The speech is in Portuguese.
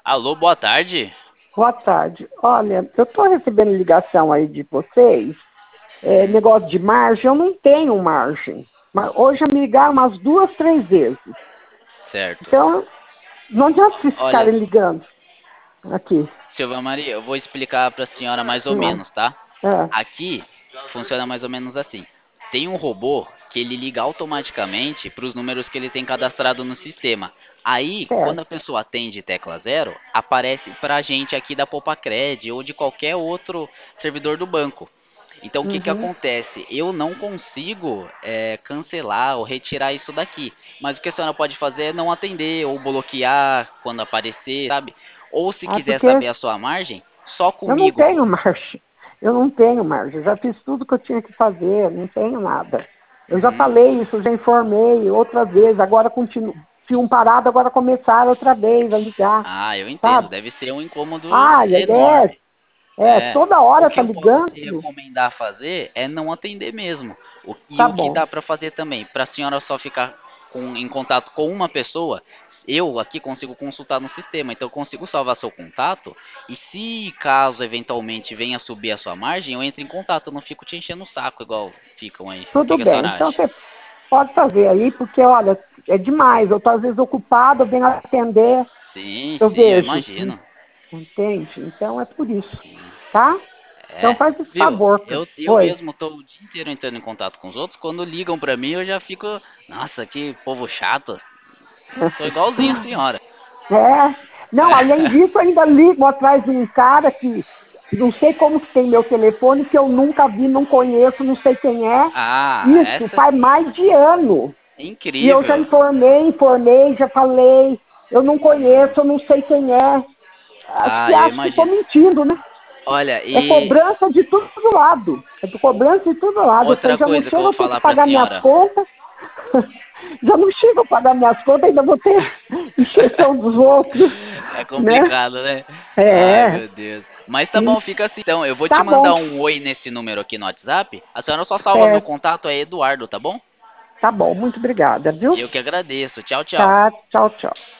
Alô, boa tarde. Boa tarde. Olha, eu estou recebendo ligação aí de vocês, Hum, negócio de margem, eu não tenho margem. Mas hoje já me ligaram umas duas, três vezes. certo. Então, não adianta vocês Olha, ficarem ligando aqui. Silvia Maria, eu vou explicar para a senhora mais ou Não. menos, tá? É, Aqui funciona mais ou menos assim. Tem um robô que ele liga automaticamente para os números que ele tem cadastrado no sistema. Aí, quando a certo. pessoa atende tecla zero, aparece para a gente aqui da Popacred ou de qualquer outro servidor do banco. Então, o que que Uhum. acontece? Eu não consigo cancelar ou retirar isso daqui. Mas o que a senhora pode fazer é não atender ou bloquear quando aparecer, sabe? Ou se Ah, quiser porque saber a sua margem, só eu não comigo. tenho margem. Eu não tenho margem. Eu já fiz tudo que eu tinha que fazer, não tenho nada. Eu já Uhum. falei isso, já informei outra vez, agora continuo. Se um parado, agora começaram outra vez a ligar, Ah, eu entendo. sabe? Deve ser um incômodo Ah, enorme. É, toda o hora que tá eu posso te ligando. recomendar fazer é não atender mesmo. E Tá o que bom. dá para fazer também, para a senhora só ficar em contato com uma pessoa, eu aqui consigo consultar no sistema, então eu consigo salvar seu contato. E se caso eventualmente venha subir a sua margem, eu entro em contato, eu não fico te enchendo o saco igual ficam aí. O que Tudo que a bem. senhora Então acha? você pode fazer aí, porque olha, é demais. Eu tô às vezes ocupada, eu venho atender, Sim, eu sim, eu vejo. imagino. Entende? Então é por isso, Sim. tá? Então É, faz esse viu? favor. Eu Oi. mesmo tô o dia inteiro entrando em contato com os outros. Quando ligam pra mim, eu já fico, nossa, que povo chato. Sou igualzinho a senhora. É. Não, além É. disso, eu ainda ligo atrás de um cara que não sei como que tem meu telefone, que eu nunca vi, não conheço, não sei quem é. Ah, Isso essa faz mais de ano. é E eu já incrível. informei, já falei. Eu não conheço, eu não sei quem é. Acho que Ah, eu acho que estou imagino. mentindo, né? Olha, É e cobrança de todo lado. É cobrança de todo lado. outra Depois já não coisa que eu chega, vou eu tenho que falar pra pagar minhas senhora. contas. Já não chega a pagar minhas contas, ainda vou ter encheção dos outros, É né? complicado, né? Ai, É, meu Deus. Mas tá e bom, fica assim. Então, eu vou te tá mandar bom, um oi nesse número aqui no WhatsApp. A senhora só salva meu certo. contato, é Eduardo, tá bom? Tá bom, muito obrigada, viu? Eu que agradeço. Tchau, tchau. Tá, tchau, tchau.